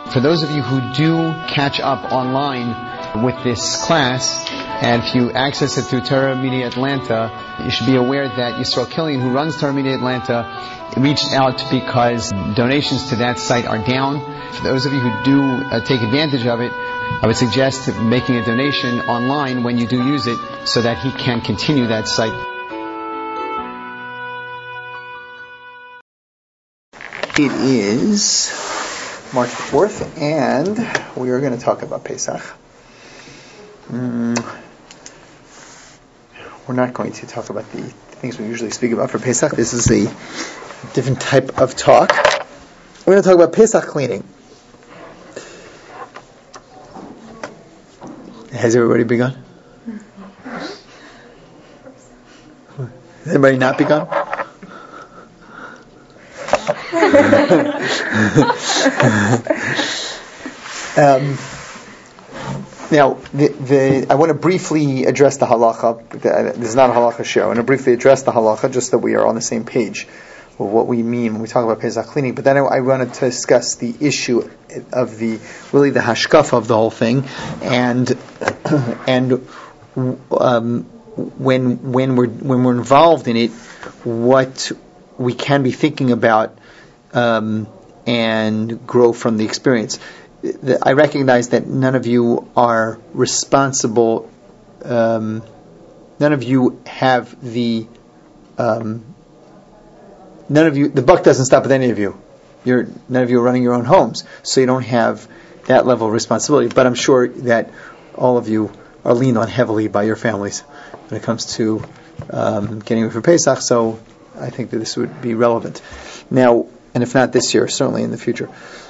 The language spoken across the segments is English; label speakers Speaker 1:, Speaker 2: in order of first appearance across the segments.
Speaker 1: For those of you who do catch up online with this class, and if you access it through Torah Media Atlanta, you should be aware that Yisrael Killian, who runs Torah Media Atlanta, reached out because donations to that site are down. For those of you who do take advantage of it, I would suggest making a donation online when you do use it so that he can continue that site. It is March 4th, and we are going to talk about Pesach. We're not going to talk about the things we usually speak about for Pesach. This is a different type of talk. We're going to talk about Pesach cleaning. Has everybody begun? Has anybody not begun? Now, I want to briefly address the halacha. This is not a halacha show. I want to briefly address the halacha just so we are on the same page with what we mean when we talk about Pesach cleaning. But then I wanted to discuss the issue of the hashkafa of the whole thing, and when we're involved in it, what we can be thinking about and grow from the experience. I recognize that none of you are responsible. None of you have the. None of you. The buck doesn't stop with any of you. None of you are running your own homes, so you don't have that level of responsibility. But I'm sure that all of you are leaned on heavily by your families when it comes to getting ready for Pesach. So I think that this would be relevant now, and if not this year, certainly in the future.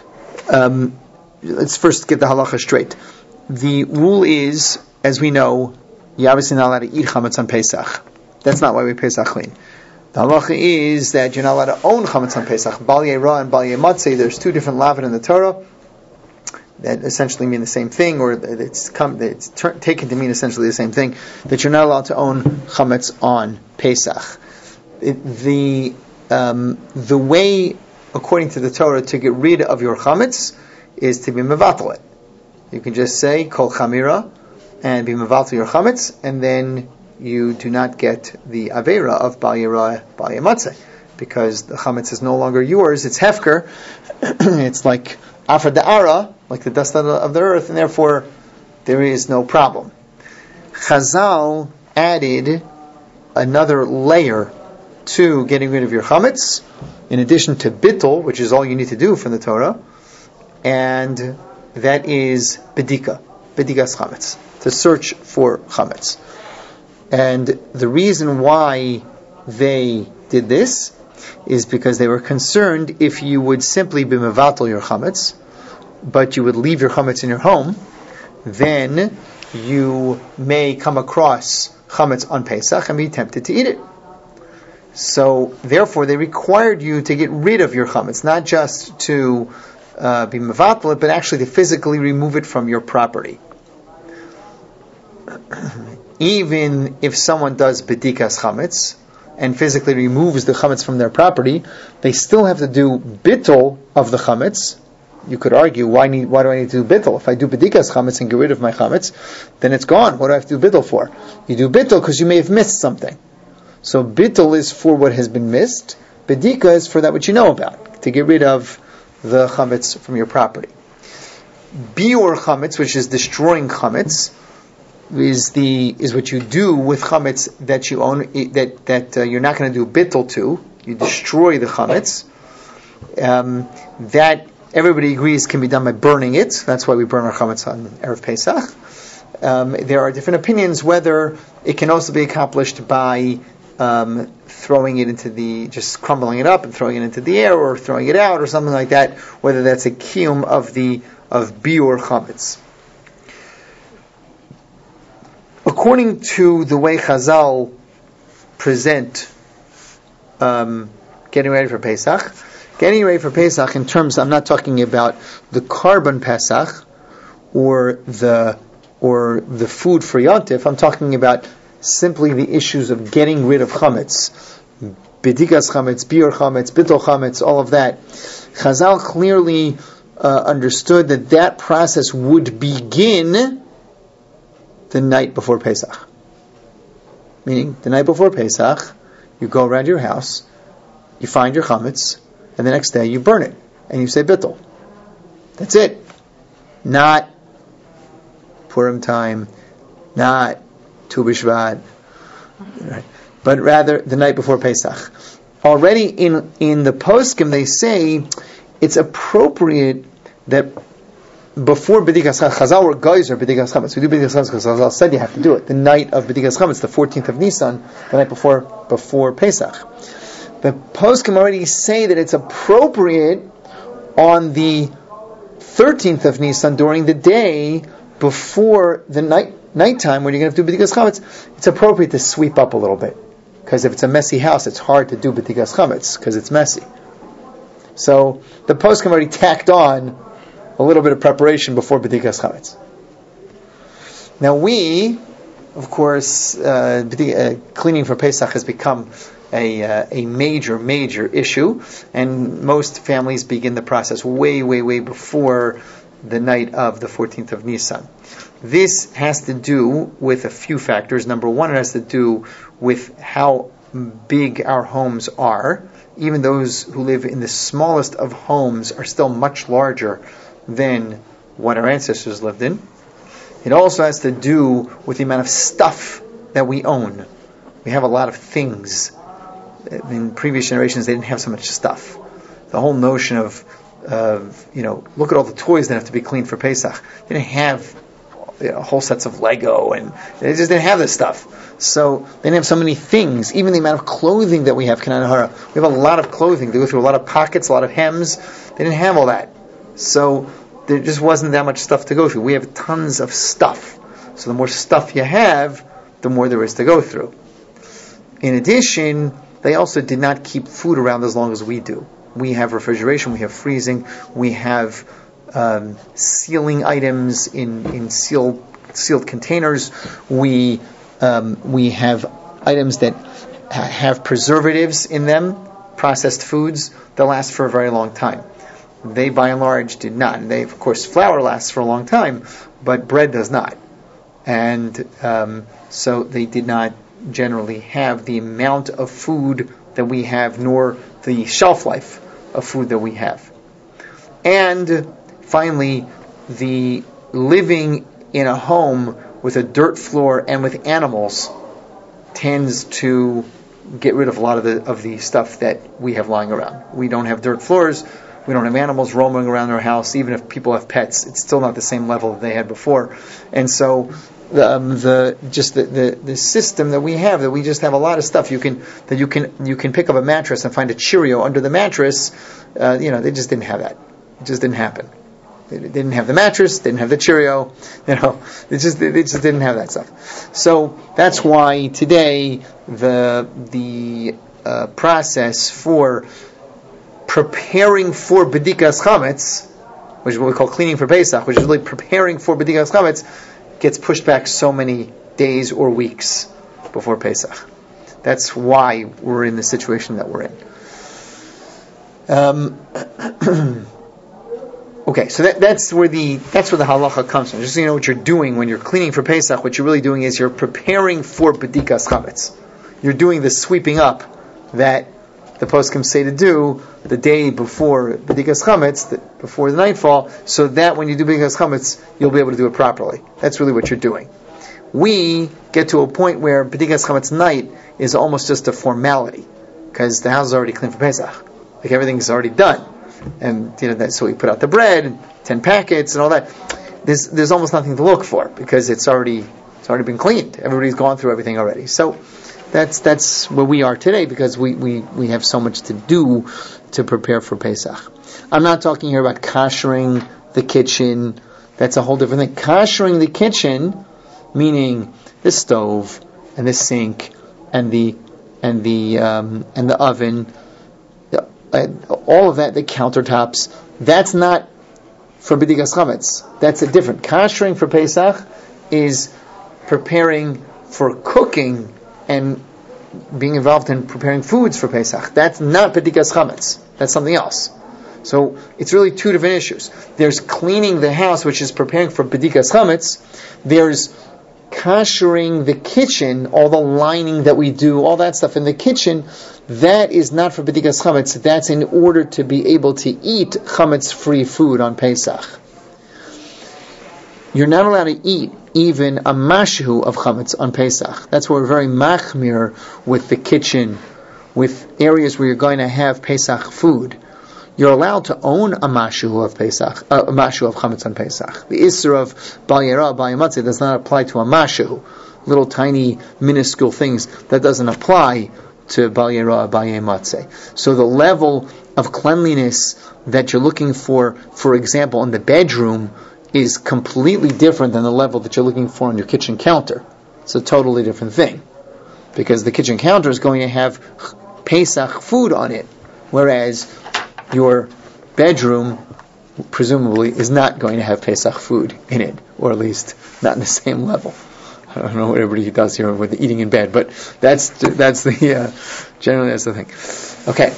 Speaker 1: Let's first get the halacha straight. The rule is, as we know, you're obviously not allowed to eat chametz on Pesach. That's not why we Pesach clean. The halacha is that you're not allowed to own chametz on Pesach. Bal Yeira and Bal Yematzeh, there's two different lavin in the Torah that essentially mean the same thing, or it's taken to mean essentially the same thing, that you're not allowed to own chametz on Pesach. The way, according to the Torah, to get rid of your chametz is to be mevatel it. You can just say kol chamira and be mevatel your chametz, and then you do not get the avera of bal yirah, bal yematzeh, because the chametz is no longer yours. It's hefker. It's like afar da'ara, like the dust of the earth, and therefore there is no problem. Chazal added another layer to getting rid of your chametz, in addition to bittul, which is all you need to do from the Torah, and that is bedikas chametz, to search for chametz. And the reason why they did this is because they were concerned if you would simply be mevatel your chametz, but you would leave your chametz in your home, then you may come across chametz on Pesach and be tempted to eat it. So, therefore, they required you to get rid of your chametz, not just to be mevatel it, but actually to physically remove it from your property. Even if someone does bedikas chametz and physically removes the chametz from their property, they still have to do bittul of the chametz. You could argue, why do I need to do bittul? If I do bedikas chametz and get rid of my chametz, then it's gone. What do I have to do bittul for? You do bittul because you may have missed something. So bittul is for what has been missed. Bedika is for that which you know about, to get rid of the chametz from your property. Biur chametz, which is destroying chametz, is what you do with chametz that you own, that you're not going to do bittul to. You destroy the chametz. That everybody agrees can be done by burning it. That's why we burn our chametz on Erev Pesach. There are different opinions whether it can also be accomplished by throwing it just crumbling it up and throwing it into the air, or throwing it out, or something like that, whether that's a kiyum of biur chametz. According to the way Chazal present getting ready for Pesach in terms, I'm not talking about the carbon Pesach or the food for Yontif, I'm talking about simply the issues of getting rid of chametz, bedikas chametz, biur chametz, bittul chametz, all of that. Chazal clearly understood that process would begin the night before Pesach. Meaning, the night before Pesach, you go around your house, you find your chametz, and the next day you burn it, and you say bittul. That's it. Not Purim time, not Tu B'Shvat, right, but rather the night before Pesach. Already in the poskim they say it's appropriate that before B'dikas Chametz, Chazal were geyser B'dikas Chametz. We do B'dikas Chametz because Chazal said you have to do it. The night of B'dikas Chametz, the 14th of Nisan, the night before Pesach. The poskim already say that it's appropriate on the 13th of Nisan during the day before the nighttime when you're going to do B'dikas Chametz. It's appropriate to sweep up a little bit. Because if it's a messy house, it's hard to do B'dikas Chametz because it's messy. So the poskim already tacked on a little bit of preparation before B'dikas Chametz. Now we, of course, cleaning for Pesach has become a major issue, and most families begin the process way before the night of the 14th of Nisan. This has to do with a few factors. Number one, it has to do with how big our homes are. Even those who live in the smallest of homes are still much larger than what our ancestors lived in. It also has to do with the amount of stuff that we own. We have a lot of things. In previous generations, they didn't have so much stuff. The whole notion of look at all the toys that have to be cleaned for Pesach. They didn't have whole sets of Lego, and they just didn't have this stuff. So they didn't have so many things. Even the amount of clothing that we have, Kanan Hara, we have a lot of clothing. They go through a lot of pockets, a lot of hems. They didn't have all that. So there just wasn't that much stuff to go through. We have tons of stuff. So the more stuff you have, the more there is to go through. In addition, they also did not keep food around as long as we do. We have refrigeration, we have freezing, we have sealing items in sealed containers. We have items that have preservatives in them, processed foods that last for a very long time. They, by and large, did not. And they, of course, flour lasts for a long time, but bread does not. And so they did not generally have the amount of food that we have, nor the shelf life of food that we have. And finally, the living in a home with a dirt floor and with animals tends to get rid of a lot of the stuff that we have lying around. We don't have dirt floors, we don't have animals roaming around our house. Even if people have pets, it's still not the same level that they had before. And so the system that we have, that we just have a lot of stuff. You can pick up a mattress and find a Cheerio under the mattress. They just didn't have that. It just didn't happen. They didn't have the mattress. They didn't have the Cheerio. They just didn't have that stuff. So that's why today the process for preparing for B'dikas Chametz, which is what we call cleaning for Pesach, which is really preparing for B'dikas Chametz, gets pushed back so many days or weeks before Pesach. That's why we're in the situation that we're in. Okay, so that's where the halacha comes from. Just so you know what you're doing when you're cleaning for Pesach, what you're really doing is you're preparing for B'dikas Chametz. You're doing the sweeping up that the poskim say to do the day before B'dikas Chametz, before the nightfall, so that when you do B'dikas Chametz, you'll be able to do it properly. That's really what you're doing. We get to a point where B'dikas Chametz night is almost just a formality, because the house is already clean for Pesach. Like everything's already done. And so we put out the bread, 10 packets and all that. There's almost nothing to look for, because it's already been cleaned. Everybody's gone through everything already. So that's where we are today, because we have so much to do to prepare for Pesach. I'm not talking here about koshering the kitchen. That's a whole different thing. Koshering the kitchen, meaning the stove and the sink and the oven, all of that, the countertops. That's not for B'dikas Chametz. That's a different. Koshering for Pesach is preparing for cooking and being involved in preparing foods for Pesach. That's not B'dikas Chametz. That's something else. So it's really two different issues. There's cleaning the house, which is preparing for Bedikas Chametz. There's kashering the kitchen, all the lining that we do, all that stuff in the kitchen. That is not for Bedikas Chametz. That's in order to be able to eat Chametz-free food on Pesach. You're not allowed to eat even a mashu of chametz on Pesach. That's why we're very machmir with the kitchen, with areas where you're going to have Pesach food. You're allowed to own a mashu of Pesach, a mashu of chametz on Pesach. The isser of bal yera, bal yamatzeh does not apply to a mashu, little tiny minuscule things. That doesn't apply to bal yera, bal yamatzeh. So the level of cleanliness that you're looking for example, in the bedroom, is completely different than the level that you're looking for on your kitchen counter. It's a totally different thing. Because the kitchen counter is going to have Pesach food on it, whereas your bedroom, presumably, is not going to have Pesach food in it, or at least not in the same level. I don't know what everybody does here with the eating in bed, but that's the generally that's the thing. Okay.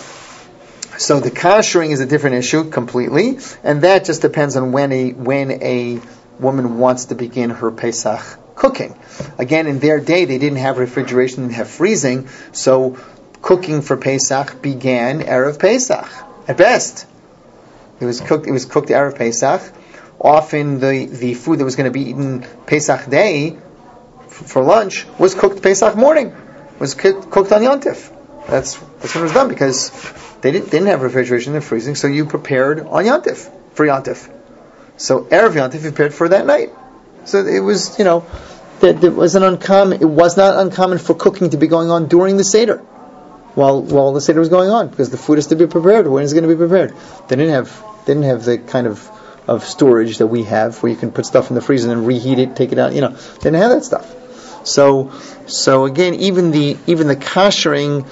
Speaker 1: So the kashering is a different issue completely, and that just depends on when a woman wants to begin her Pesach cooking. Again, in their day, they didn't have refrigeration, they didn't have freezing, so cooking for Pesach began Erev Pesach, at best. It was cooked Erev Pesach. Often the food that was going to be eaten Pesach day for lunch was cooked Pesach morning, was cooked on Yontif. That's when it was done, because they didn't have refrigeration and freezing, so you prepared on Yontif, for Yontif. So Erev Yontif you prepared for that night. So it was, it was not uncommon for cooking to be going on during the Seder, while the Seder was going on, because the food is to be prepared. When is it going to be prepared? They didn't have the kind of storage that we have, where you can put stuff in the freezer and then reheat it, take it out. Didn't have that stuff. So again, even the kashering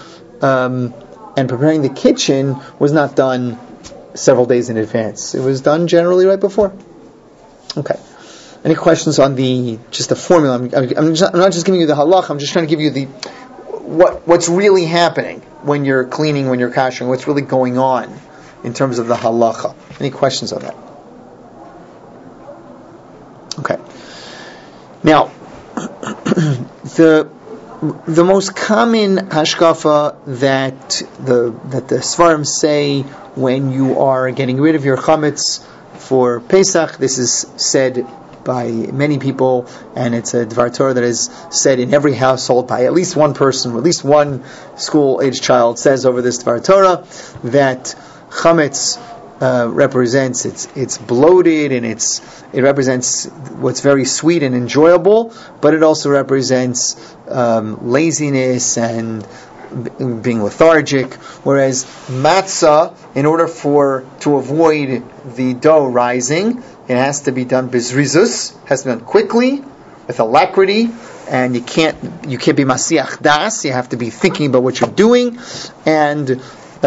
Speaker 1: and preparing the kitchen was not done several days in advance. It was done generally right before. Okay. Any questions on the formula? I'm not just giving you the halach. I'm just trying to give you what's really happening when you're cleaning, when you're kashering. What's really going on in terms of the halacha? Any questions on that? Okay. Now, the most common hashkafa that the Svarim say when you are getting rid of your chametz for Pesach, this is said by many people, and it's a Dvar Torah that is said in every household by at least one person, or at least one school-aged child says over this Dvar Torah, that chametz represents it's bloated, and it represents what's very sweet and enjoyable, but it also represents laziness and being lethargic. Whereas matzah, in order to avoid the dough rising, it has to be done bizrizus, has to be done quickly, with alacrity, and you can't be masiach das. You have to be thinking about what you're doing, and the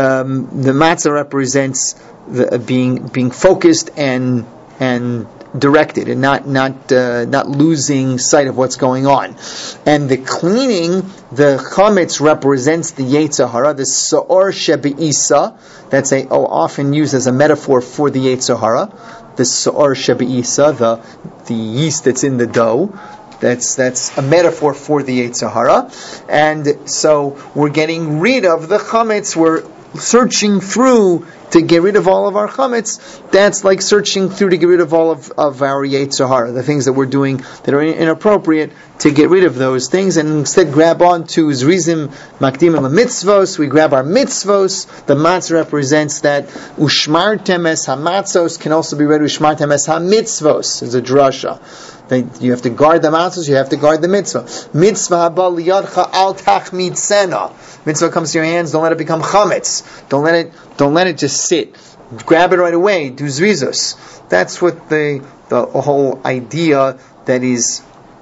Speaker 1: matzah represents being focused and directed, and not losing sight of what's going on. And the cleaning, the chametz represents the Yetzer Hara, the Sa'or Shebe'isa. That's often used as a metaphor for the Yetzer Hara. The Sa'or Shebe'isa, the yeast that's in the dough. That's a metaphor for the Yetzer Hara. And so we're getting rid of the chametz. We're searching through to get rid of all of our chametz. That's like searching through to get rid of all of our Yetzer Hara, the things that we're doing that are inappropriate, to get rid of those things, and instead grab on to Zrizim Makdim and mitzvos. We grab our mitzvos. The matzah represents that. Ushmartem es hamatzos can also be read Ushmartem es hamitzvos. It's a drasha. You have to guard the matzos, you have to guard the mitzvah. Mitzvah haba liyadcha al tachmitzena. Mitzvah comes to your hands, don't let it become chametz. Don't let it just sit. Grab it right away. Do zrizus. That's what the whole idea that is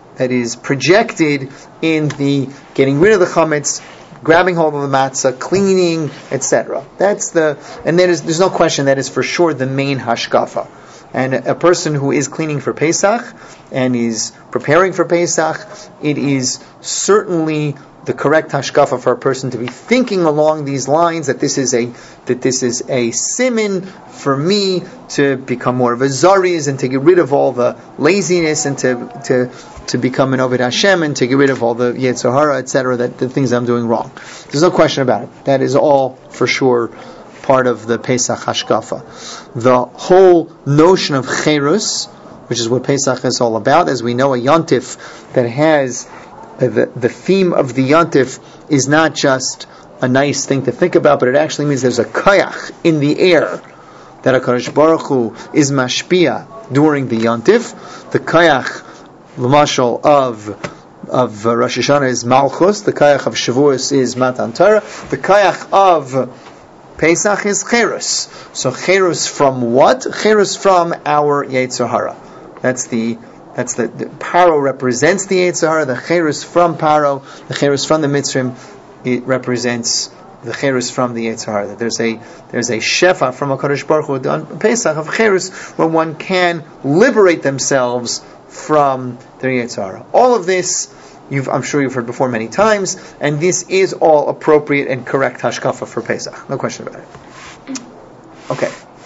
Speaker 1: projected in the getting rid of the chametz, grabbing hold of the matzah, cleaning, etc. And there's no question that is for sure the main hashkafa. And a person who is cleaning for Pesach and is preparing for Pesach, it is certainly the correct hashkafa for a person to be thinking along these lines, that this is a siman for me to become more of a zariz and to get rid of all the laziness and to become an Oved Hashem and to get rid of all the Yetzer Hara, etc., the things I'm doing wrong. There's no question about it. That is all for sure part of the Pesach hashkafa. The whole notion of cherus, which is what Pesach is all about, as we know, a yontif that has the theme of the yontif is not just a nice thing to think about, but it actually means there's a koyach in the air that HaKadosh Baruch Hu is mashpia during the yontif. The koyach, l'mashal, of Rosh Hashanah is Malchus. The koyach of Shavuos is Matan Torah. The koyach of Pesach is cherus. So cherus from what? Cherus from our Yetzer Hara. That's the Paro represents the Yetzer Hara. The cherus from Paro, the cherus from the Mitzrim, it represents the cherus from the Yetzer Hara. There's a shefa from HaKadosh Baruch Hu on Pesach of cherus where one can liberate themselves from their Yetzer Hara. All of this, I'm sure you've heard before many times, and this is all appropriate and correct hashkafa for Pesach. No question about it. Okay.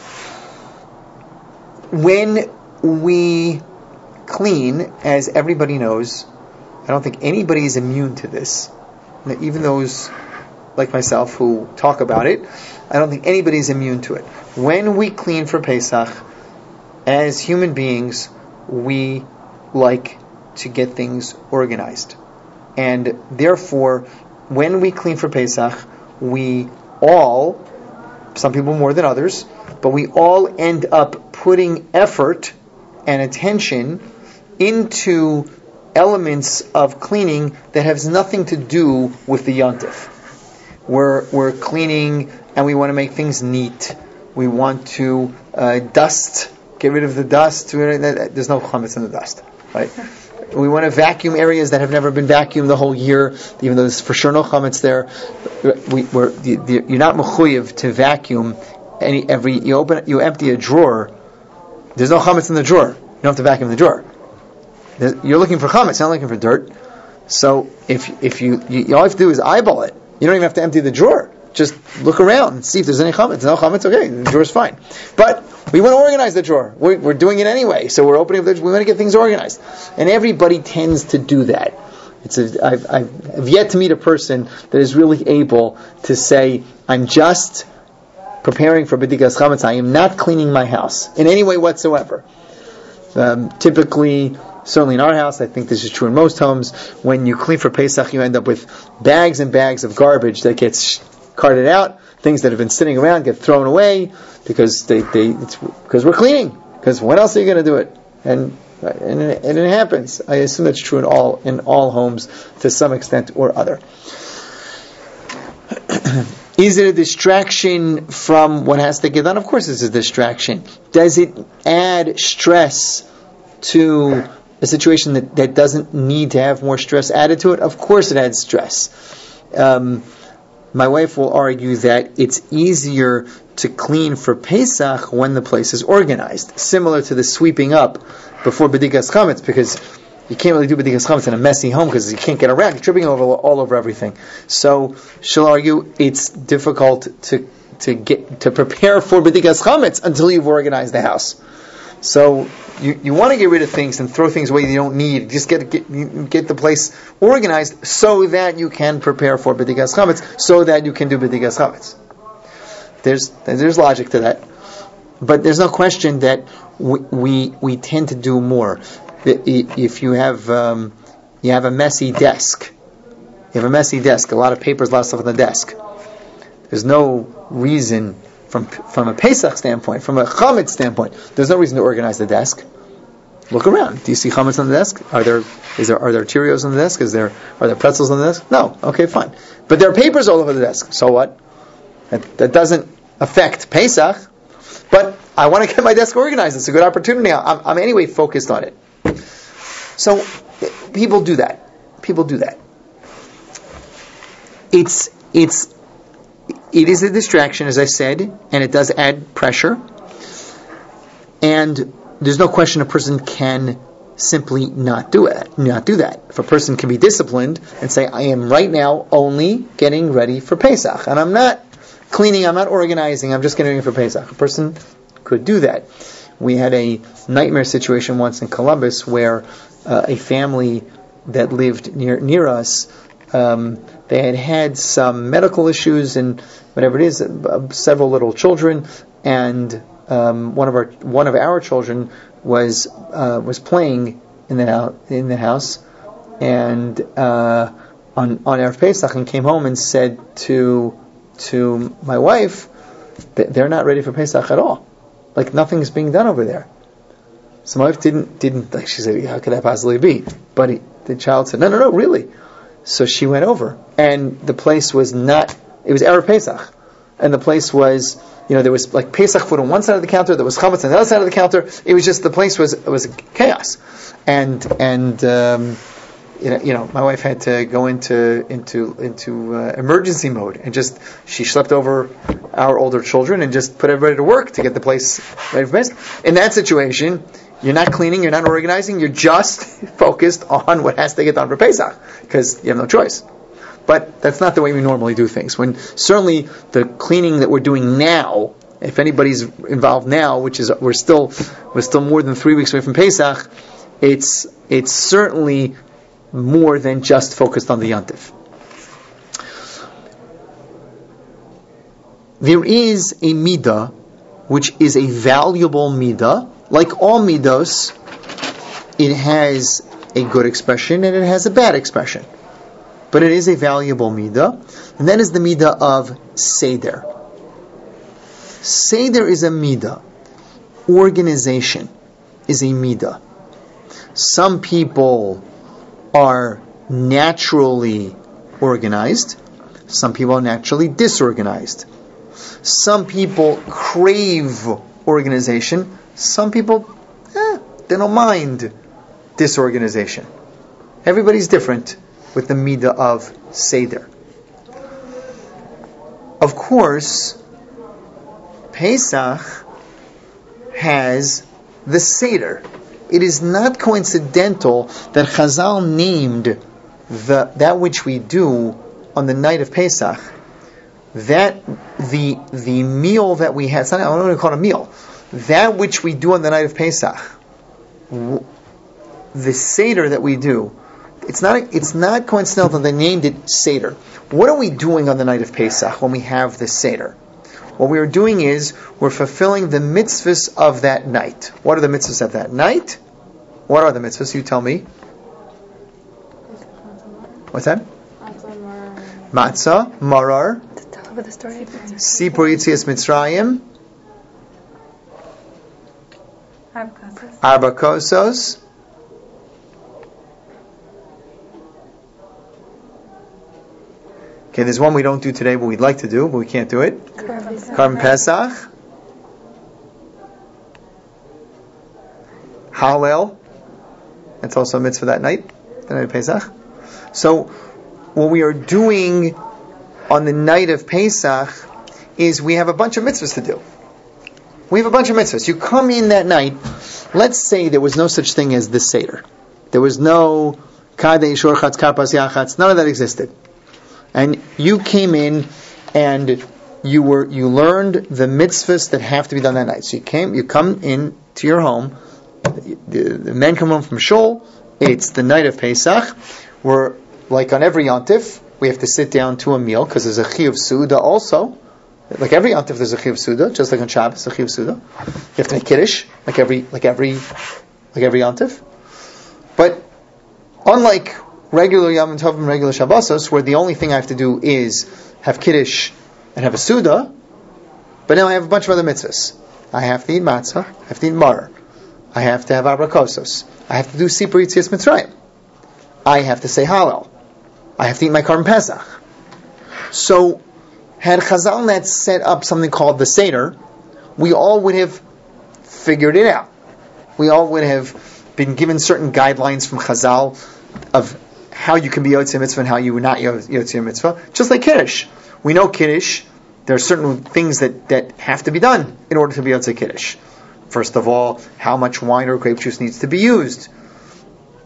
Speaker 1: When we clean, as everybody knows, I don't think anybody is immune to this. Even those like myself who talk about it, I don't think anybody is immune to it. When we clean for Pesach, as human beings, we like to get things organized. And therefore, when we clean for Pesach, we all, some people more than others, but we all end up putting effort and attention into elements of cleaning that has nothing to do with the yontif. We're cleaning and we want to make things neat. We want to dust, get rid of the dust. There's no chametz in the dust, right? We want to vacuum areas that have never been vacuumed the whole year, even though there's for sure no chametz there. You're not mechuyev to vacuum you empty a drawer. There's no chametz in the drawer. You don't have to vacuum the drawer. You're looking for chametz, not looking for dirt. So if you all you have to do is eyeball it. You don't even have to empty the drawer. Just look around and see if there's any chametz. No chametz, okay, the drawer's fine. But we want to organize the drawer. We're doing it anyway, so we're opening up we want to get things organized. And everybody tends to do that. I've yet to meet a person that is really able to say, I'm just preparing for B'dikas Chametz. I am not cleaning my house in any way whatsoever. Typically, certainly in our house, I think this is true in most homes, when you clean for Pesach, you end up with bags and bags of garbage that gets carted out. Things that have been sitting around get thrown away because because we're cleaning. Because when else are you going to do it? And it happens. I assume that's true in all homes to some extent or other. Is it a distraction from what has to get done? Of course it's a distraction. Does it add stress to a situation that doesn't need to have more stress added to it? Of course it adds stress. My wife will argue that it's easier to clean for Pesach when the place is organized, similar to the sweeping up before B'dikas Chametz, because you can't really do B'dikas Chametz in a messy home because you can't get around. You're tripping all over everything. So she'll argue it's difficult to prepare for B'dikas Chametz until you've organized the house. So you want to get rid of things and throw things away you don't need. Just get the place organized so that you can prepare for B'dikas Chametz, so that you can do B'dikas Chametz. There's logic to that, but there's no question that we tend to do more. If you have a messy desk, a lot of papers, a lot of stuff on the desk. There's no reason from a Pesach standpoint, from a Chametz standpoint, there's no reason to organize the desk. Look around. Do you see chametz on the desk? Are there Cheerios on the desk? Are there pretzels on the desk? No. Okay, fine. But there are papers all over the desk. So what? That doesn't affect Pesach. But I want to get my desk organized. It's a good opportunity. I'm anyway focused on it. So people do that. It is a distraction, as I said, and it does add pressure. And there's no question a person can simply not do that. If a person can be disciplined and say, I am right now only getting ready for Pesach, and I'm not cleaning, I'm not organizing, I'm just getting ready for Pesach. A person could do that. We had a nightmare situation once in Columbus where a family that lived near us, they had some medical issues and whatever it is, several little children, and one of our children was playing in the house, and on Erev Pesach, and came home and said to my wife that they're not ready for Pesach at all. Like nothing's being done over there. So my wife didn't like. She said, "How could that possibly be?" But the child said, "No, really." So she went over, and the place was not. It was Erev Pesach, and the place was. There was like Pesach food on one side of the counter, there was chametz on the other side of the counter. It was just, the place was chaos, and my wife had to go into emergency mode, and she slept over our older children and just put everybody to work to get the place ready for Pesach. In that situation, you're not cleaning, you're not organizing, you're just focused on what has to get done for Pesach because you have no choice. But that's not the way we normally do things. When certainly the cleaning that we're doing now, if anybody's involved now, which is we're still more than 3 weeks away from Pesach, it's certainly more than just focused on the Yontif. There is a midah, which is a valuable midah. Like all midos, it has a good expression and it has a bad expression. But it is a valuable midah, and that is the midah of seder. Seder is a midah. Organization is a midah. Some people are naturally organized. Some people are naturally disorganized. Some people crave organization. Some people, they don't mind disorganization. Everybody's different with the midah of seder. Of course, Pesach has the seder. It is not coincidental that Chazal named that which we do on the night of Pesach, that the meal that we had. I don't want to call it a meal. That which we do on the night of Pesach, the seder that we do. It's not coincidental that they named it Seder. What are we doing on the night of Pesach when we have the Seder? What we are doing is we're fulfilling the mitzvahs of that night. What are the mitzvahs of that night? What are the mitzvahs? You tell me. What's that? Matzah, marar, Sipur Yitzias Mitzrayim, Arba Kosos. Okay, there's one we don't do today, but we'd like to do, but we can't do it. Karban Pesach. Hallel. That's also a mitzvah that night, the night of Pesach. So, what we are doing on the night of Pesach is we have a bunch of mitzvahs to do. We have a bunch of mitzvahs. You come in that night, let's say there was no such thing as the Seder. There was no Kadei Shorchatz Karpas Yachatz, none of that existed. And you came in and you learned the mitzvahs that have to be done that night. So you come in to your home, the men come home from shul, it's the night of Pesach, we're like on every yontif, we have to sit down to a meal, because there's a chiyuv suda also. Like every yontif there's a chiyuv suda, just like on Shabbos, a chiyuv suda. You have to make kiddush, like every yontif. But unlike regular Yom Tovim, regular Shabbosos, where the only thing I have to do is have Kiddush and have a Suda, but now I have a bunch of other mitzvahs. I have to eat matzah, I have to eat mar, I have to have abrakosos, I have to do Sipur Yitzias Mitzrayim, I have to say Hallel, I have to eat my Karban Pesach. So, had Chazal not set up something called the Seder, we all would have figured it out. We all would have been given certain guidelines from Chazal of how you can be Yotzei Mitzvah and how you would not Yotzei Mitzvah. Just like Kiddush. We know Kiddush, there are certain things that have to be done in order to be Yotzei Kiddush. First of all, how much wine or grape juice needs to be used.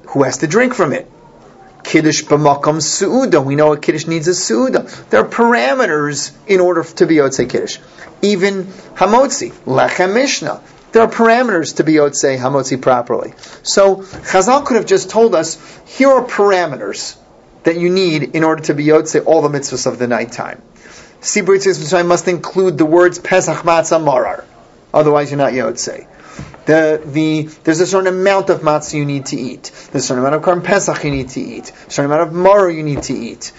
Speaker 1: Who has to drink from it? Kiddush b'makam su'uda. We know a Kiddush needs a su'uda. There are parameters in order to be Yotzei Kiddush. Even Hamotzi, Lechem Mishnah. There are parameters to be Yotzei Hamotzi properly. So Chazal could have just told us, here are parameters that you need in order to be Yotzei all the mitzvahs of the nighttime. Sibur Yitzchak Mitzrayim must include the words Pesach Matzah Marar. Otherwise you're not Yotzei. There's a certain amount of matzah you need to eat. There's a certain amount of Karm Pesach you need to eat. A certain amount of Marar you need to eat.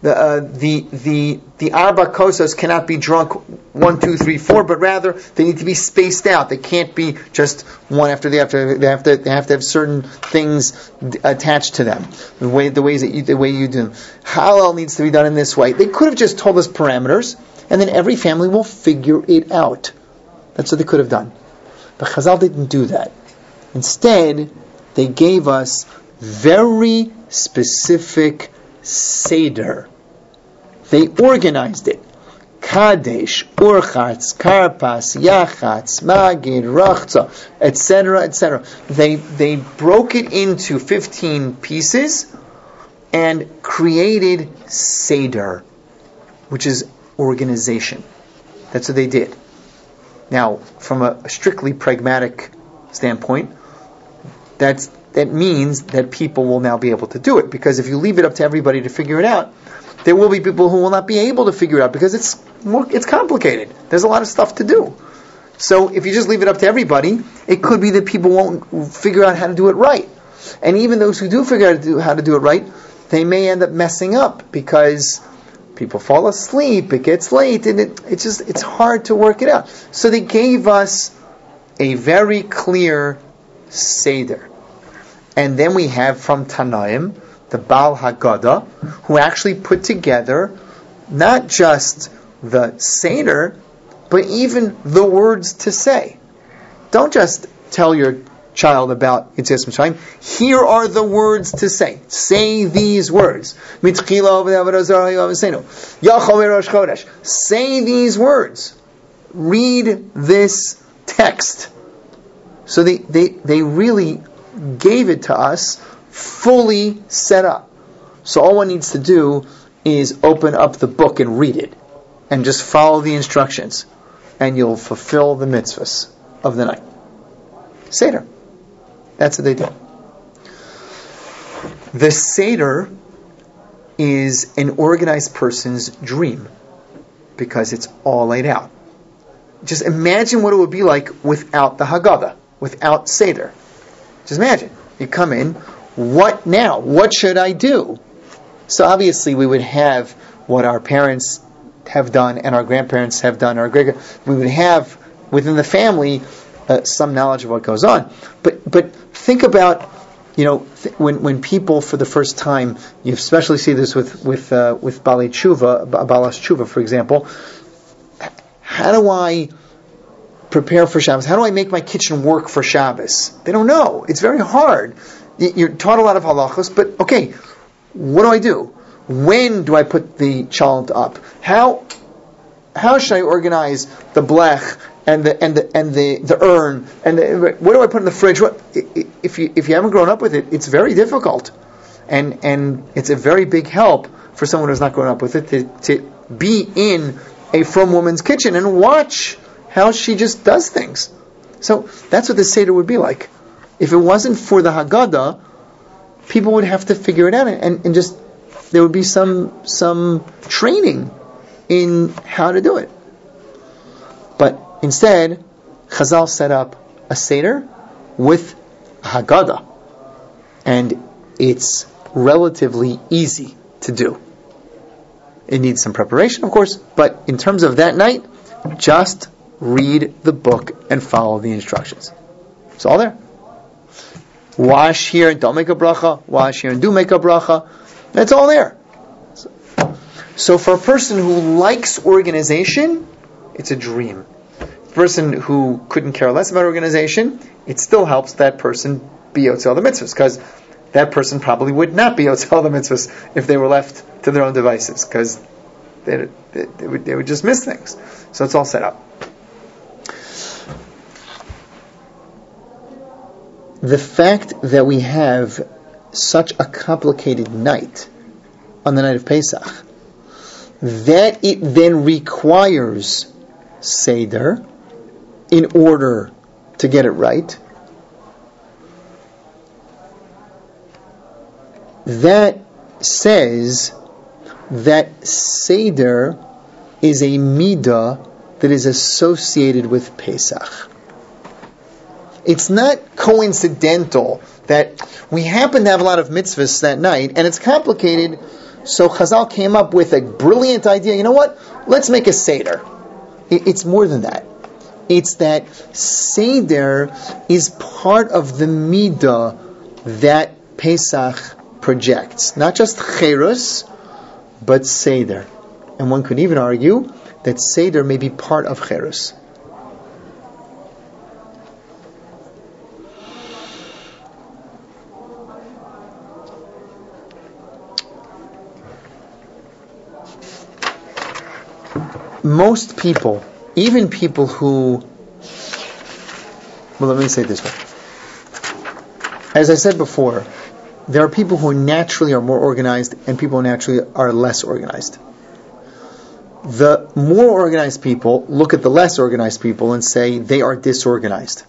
Speaker 1: The Arba Kosos cannot be drunk 1, 2, 3, 4, but rather they need to be spaced out. They can't be just one after the other. They have to have certain things attached to them. The way you do them. Halal needs to be done in this way. They could have just told us parameters, and then every family will figure it out. That's what they could have done. But Chazal didn't do that. Instead, they gave us very specific Seder. They organized it. Kadesh, Urchatz, Karpas, Yachatz, Magid, Rachza, etc., etc. They broke it into 15 pieces and created Seder, which is organization. That's what they did. Now, from a strictly pragmatic standpoint, that means that people will now be able to do it. Because if you leave it up to everybody to figure it out, there will be people who will not be able to figure it out because it's complicated. There's a lot of stuff to do. So if you just leave it up to everybody, it could be that people won't figure out how to do it right. And even those who do figure out how to do it right, they may end up messing up because people fall asleep, it gets late, and it's hard to work it out. So they gave us a very clear Seder. And then we have from Tanaim, the Baal Haggadah, who actually put together not just the Seder, but even the words to say. Don't just tell your child about Yetzias Mitzrayim. Here are the words to say. Say these words. Say these words. Read this text. So they really gave it to us fully set up. So all one needs to do is open up the book and read it. And just follow the instructions. And you'll fulfill the mitzvahs of the night. Seder. That's what they did. The Seder is an organized person's dream because it's all laid out. Just imagine what it would be like without the Haggadah, without Seder. Just imagine. You come in, what now? What should I do? So obviously we would have what our parents have done and our grandparents have done. We would have within the family some knowledge of what goes on. But think about, when people for the first time, you especially see this with Balei Tshuva, Balas Tshuva, for example. How do I prepare for Shabbos? How do I make my kitchen work for Shabbos? They don't know. It's very hard. You're taught a lot of halachos, but okay, what do I do? When do I put the chalent up? How should I organize the blech and the urn what do I put in the fridge? If you haven't grown up with it, it's very difficult, and it's a very big help for someone who's not grown up with it to be in a frum woman's kitchen and watch how she just does things. So that's what the Seder would be like. If it wasn't for the Haggadah, people would have to figure it out, and just there would be some training in how to do it. But instead, Chazal set up a Seder with a Haggadah, and it's relatively easy to do. It needs some preparation, of course, but in terms of that night, just read the book and follow the instructions. It's all there. Wash here and don't make a bracha. Wash here and do make a bracha. It's all there. So for a person who likes organization, it's a dream. A person who couldn't care less about organization, it still helps that person be Yotzei the mitzvahs, because that person probably would not be Yotzei the mitzvahs if they were left to their own devices, because they would just miss things. So it's all set up. The fact that we have such a complicated night on the night of Pesach that it then requires Seder in order to get it right, that says that Seder is a midah that is associated with Pesach. It's not coincidental that we happen to have a lot of mitzvahs that night, and it's complicated, so Chazal came up with a brilliant idea. You know what? Let's make a Seder. It's more than that. It's that Seder is part of the midah that Pesach projects. Not just Cherus, but Seder. And one could even argue that Seder may be part of Cherus. Most people, even people who, well, let me say it this way. As I said before, there are people who naturally are more organized and people who naturally are less organized. The more organized people look at the less organized people and say they are disorganized.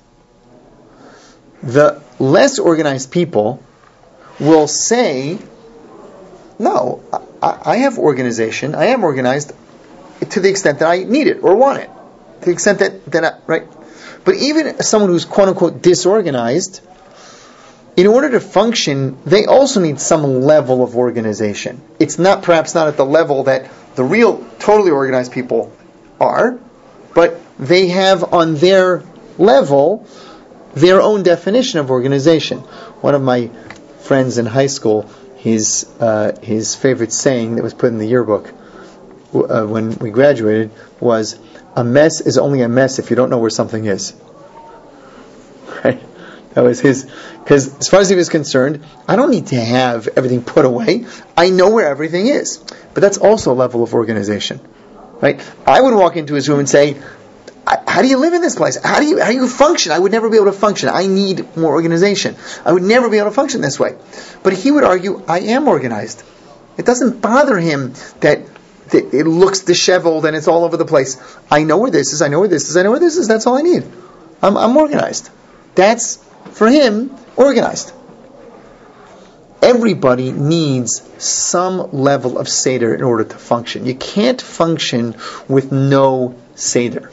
Speaker 1: The less organized people will say, no, I have organization, I am organized to the extent that I need it or want it. To the extent that I, right? But even someone who's quote unquote disorganized, in order to function, they also need some level of organization. It's perhaps not at the level that the real, totally organized people are, but they have on their level their own definition of organization. One of my friends in high school, his favorite saying that was put in the yearbook when we graduated was, "A mess is only a mess if you don't know where something is." Right? That was his, because as far as he was concerned, I don't need to have everything put away. I know where everything is. But that's also a level of organization. Right? I would walk into his room and say, how do you live in this place? How do you function? I would never be able to function. I need more organization. I would never be able to function this way. But he would argue, I am organized. It doesn't bother him that it looks disheveled and it's all over the place. I know where this is, I know where this is, I know where this is, that's all I need. I'm organized. That's, for him, organized. Everybody needs some level of Seder in order to function. You can't function with no Seder.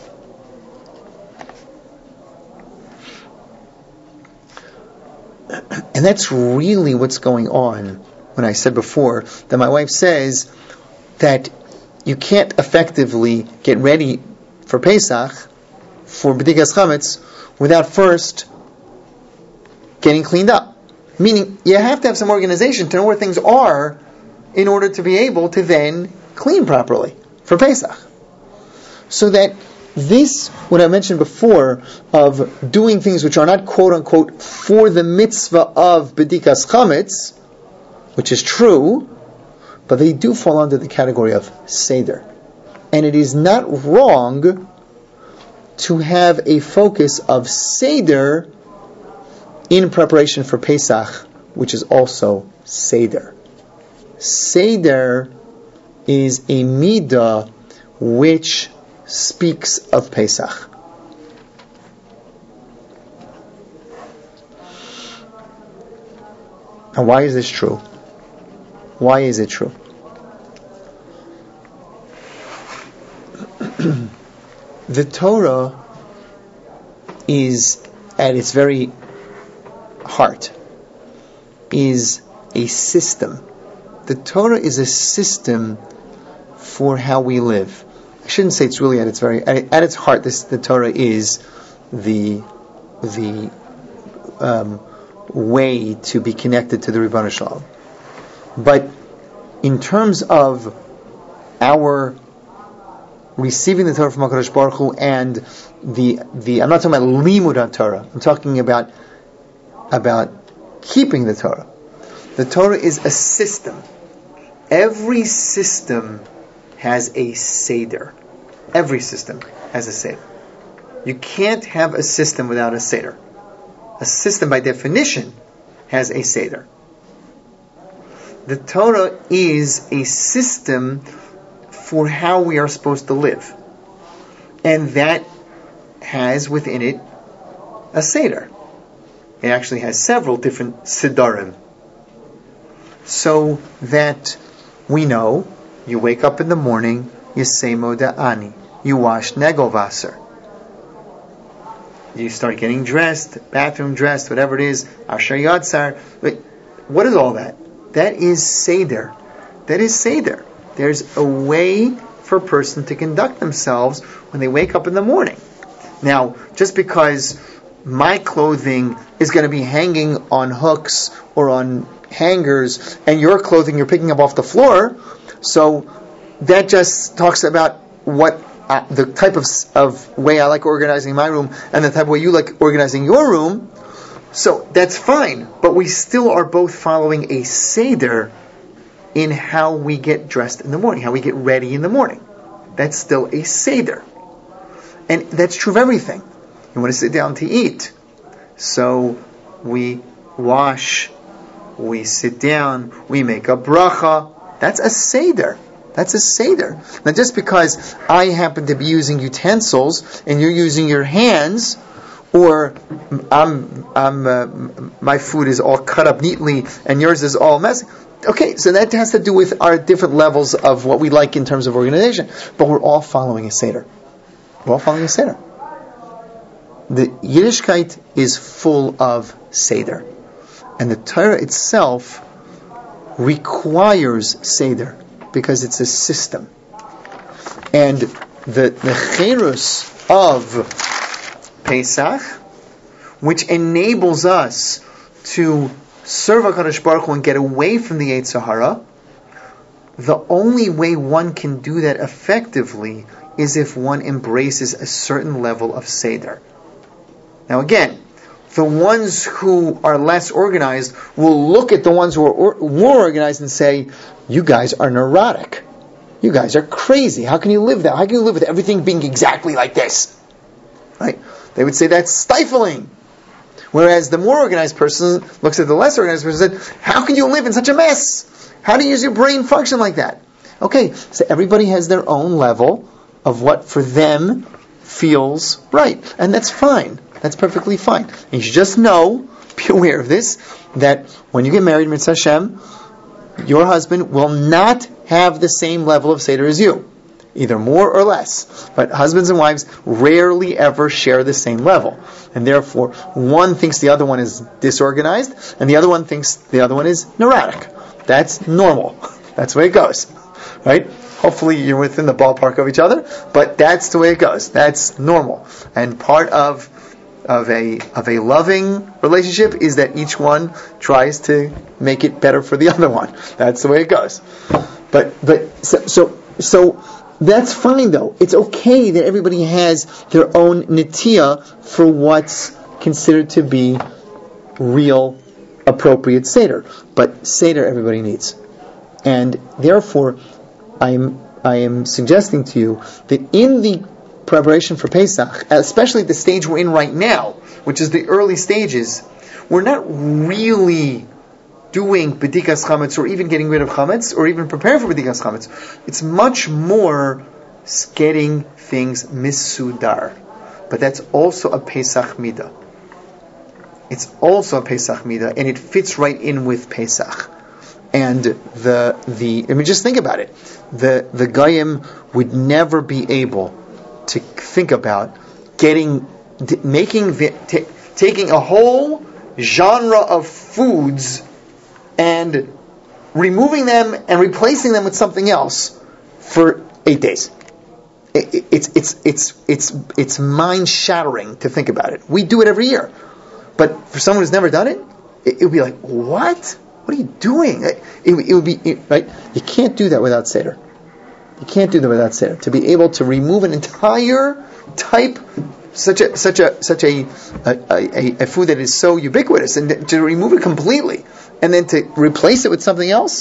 Speaker 1: And that's really what's going on when I said before that my wife says that you can't effectively get ready for Pesach, for B'dikas Chametz, without first getting cleaned up. Meaning, you have to have some organization to know where things are in order to be able to then clean properly for Pesach. So that this, what I mentioned before, of doing things which are not quote-unquote for the mitzvah of B'dikas Chametz, which is true, but they do fall under the category of Seder. And it is not wrong to have a focus of Seder in preparation for Pesach, which is also Seder. Seder is a midah which speaks of Pesach. And why is this true? Why is it true? The Torah is, at its very heart, is a system. The Torah is a system for how we live. I shouldn't say it's really at its heart. The Torah is the way to be connected to the Ribono Shel Olam. But in terms of our receiving the Torah from HaKadosh Baruch Hu and the I'm not talking about limud Torah. I'm talking about keeping the Torah. The Torah is a system. Every system has a Seder. Every system has a Seder. You can't have a system without a Seder. A system, by definition, has a Seder. The Torah is a system for how we are supposed to live. And that has within it a Seder. It actually has several different Sidarim. So that we know, you wake up in the morning, you say Moda'ani, you wash Negovasser. You start getting dressed, bathroom dressed, whatever it is, Asher Yatzar. What is all that? That is Seder. That is Seder. There's a way for a person to conduct themselves when they wake up in the morning. Now, just because my clothing is going to be hanging on hooks or on hangers, and your clothing you're picking up off the floor, so that just talks about what the type of way I like organizing my room and the type of way you like organizing your room. So that's fine, but we still are both following a Seder in how we get dressed in the morning, how we get ready in the morning. That's still a Seder. And that's true of everything. You want to sit down to eat. So we wash, we sit down, we make a bracha. That's a Seder. That's a Seder. Now just because I happen to be using utensils and you're using your hands, or my food is all cut up neatly and yours is all messy. Okay, so that has to do with our different levels of what we like in terms of organization. But we're all following a Seder. We're all following a Seder. The Yiddishkeit is full of Seder. And the Torah itself requires Seder because it's a system. And the Cherus of Pesach, which enables us to serve HaKadosh Baruch Hu and get away from the Yetzer Hara, the only way one can do that effectively is if one embraces a certain level of Seder. Now again, the ones who are less organized will look at the ones who are more organized and say, you guys are neurotic. You guys are crazy. How can you live that? How can you live with everything being exactly like this? Right? They would say that's stifling. Whereas the more organized person looks at the less organized person and said, how can you live in such a mess? How do you use your brain function like that? Okay, so everybody has their own level of what for them feels right. And that's fine. That's perfectly fine. And you should just know, be aware of this, that when you get married, Mitzvah Hashem, your husband will not have the same level of Seder as you. Either more or less. But husbands and wives rarely ever share the same level. And therefore, one thinks the other one is disorganized, and the other one thinks the other one is neurotic. That's normal. That's the way it goes. Right? Hopefully you're within the ballpark of each other, but that's the way it goes. That's normal. And part of a loving relationship is that each one tries to make it better for the other one. That's the way it goes. So that's fine though. It's okay that everybody has their own nitiyah for what's considered to be real, appropriate Seder. But Seder everybody needs. And therefore, I am suggesting to you that in the preparation for Pesach, especially the stage we're in right now, which is the early stages, we're not really doing B'dikas Chametz or even getting rid of Chametz or even preparing for B'dikas Chametz. It's much more getting things misudar. But that's also a Pesach Midah. It's also a Pesach Midah, and it fits right in with Pesach. And just think about it. The Goyim would never be able to think about taking a whole genre of foods and removing them and replacing them with something else for 8 days. It's mind shattering to think about it. We do it every year, but for someone who's never done it, it would be like, what? What are you doing? It would be right. You can't do that without Seder. You can't do that without Seder. To be able to remove an entire type, such a food that is so ubiquitous, and to remove it completely, and then to replace it with something else,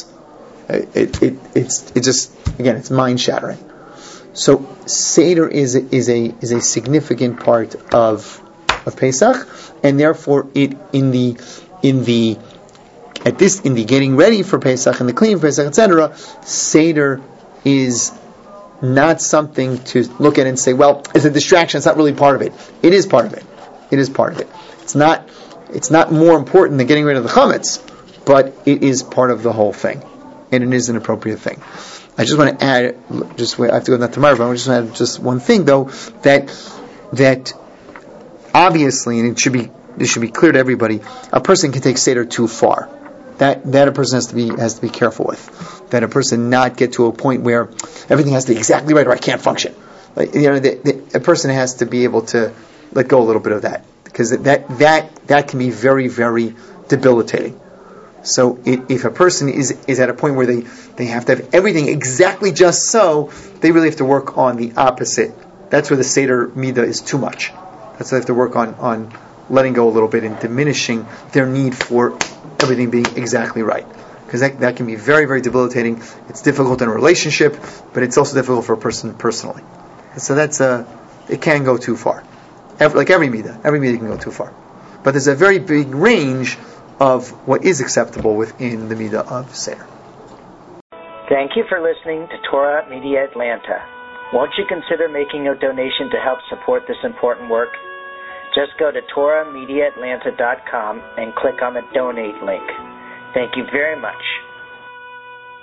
Speaker 1: it's mind shattering. So Seder is a significant part of Pesach, and therefore it in the in the getting ready for Pesach and the cleaning for Pesach, etc., Seder is not something to look at and say, well, it's a distraction, it's not really part of it. It is part of it. It is part of it. It's not more important than getting rid of the chametz, but it is part of the whole thing. And it is an appropriate thing. I just want to add, I have to go to that tomorrow, but I just want to add just one thing though, that obviously, and this should be clear to everybody, a person can take Seder too far. That a person has to be careful with. That a person not get to a point where everything has to be exactly right or I can't function. Like, a person has to be able to let go a little bit of that, because that can be very, very debilitating. So if a person is at a point where they have to have everything exactly just so, they really have to work on the opposite. That's where the Seder Midah is too much. That's why they have to work on letting go a little bit and diminishing their need for everything being exactly right. Because that can be very, very debilitating. It's difficult in a relationship, but it's also difficult for a person personally. And so it can go too far. Like every midah can go too far. But there's a very big range of what is acceptable within the midah of Seder.
Speaker 2: Thank you for listening to Torah Media Atlanta. Won't you consider making a donation to help support this important work? Just go to TorahMediaAtlanta.com and click on the donate link. Thank you very much.